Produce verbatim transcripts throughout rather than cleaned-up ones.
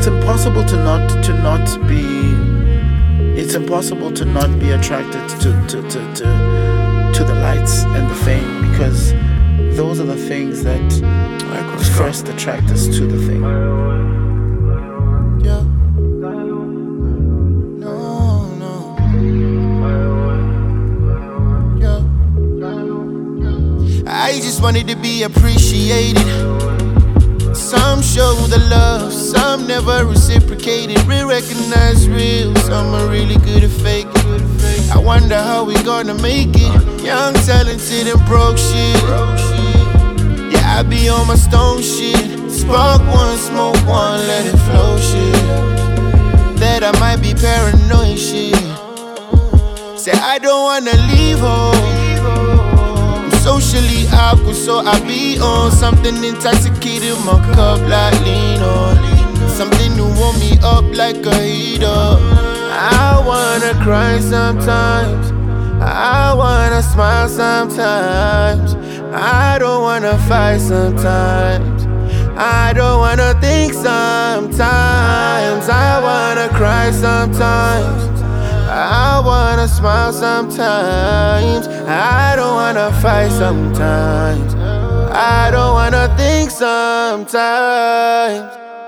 it's impossible to not to not be. It's impossible to not be attracted to to to to, to the lights and the fame, because those are the things that first attract us to the thing. Yeah. No, no. Yeah. I just wanted to be appreciated. Some show the love, some never reciprocated. Real recognize real, some are really good at fake it. I wonder how we gonna make it. Young, talented, and broke shit. Yeah, I be on my stone shit. Spark one, smoke one, let it flow shit. That I might be paranoid shit. Say I don't wanna leave home. Socially awkward, so I be on something intoxicated, my cup like lean on. Something to warm me up like a heater. I wanna cry sometimes, I wanna smile sometimes, I don't wanna fight sometimes, I don't wanna think sometimes, I wanna cry sometimes, I wanna smile sometimes, I don't wanna fight sometimes, I don't wanna think sometimes.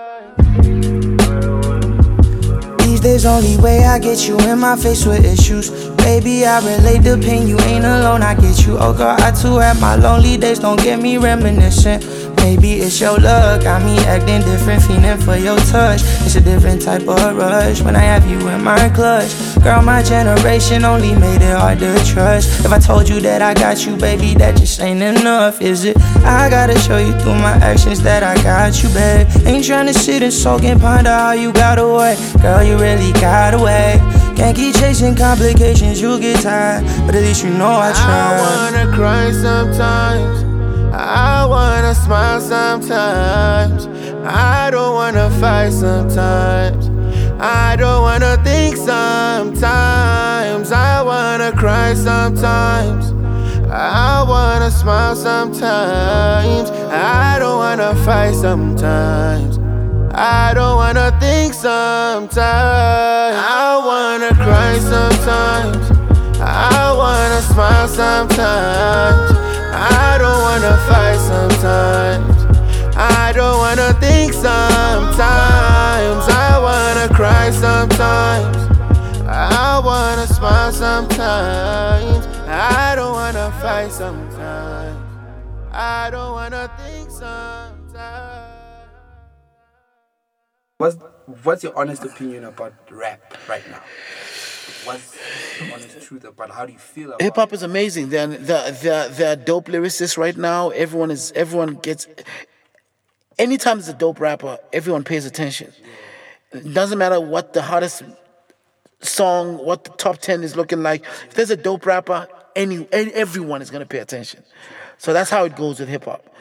These days only way I get you in my face with issues. Baby, I relate the pain, you ain't alone, I get you. Oh girl, I too have my lonely days, don't get me reminiscent. Maybe it's your luck, got me acting different, feeling for your touch. It's a different type of rush when I have you in my clutch. Girl, my generation only made it hard to trust. If I told you that I got you, baby, that just ain't enough, is it? I gotta show you through my actions that I got you, babe. Ain't tryna sit and soak and ponder how you got away. Girl, you really got away. Can't keep chasing complications, you'll get tired, but at least you know I tried. I wanna cry sometimes, I wanna smile sometimes, I don't wanna fight sometimes, I don't wanna think sometimes, I wanna cry sometimes, I wanna smile sometimes, I don't wanna fight sometimes, I don't wanna think sometimes, I wanna cry sometimes, I wanna smile sometimes, I don't wanna fight sometimes, I don't wanna think sometimes, I wanna cry sometimes, I wanna smile sometimes, I don't wanna fight sometimes, I don't wanna think sometimes. What's, what's your honest opinion about rap right now? What's the honest truth about how do you feel about Hip hop is amazing. They're, they're, they're, they're dope lyricists right now. Everyone is everyone gets. Anytime there's a dope rapper, everyone pays attention. It doesn't matter what the hottest song, what the top ten is looking like. If there's a dope rapper, any, any everyone is gonna pay attention. So that's how it goes with hip hop.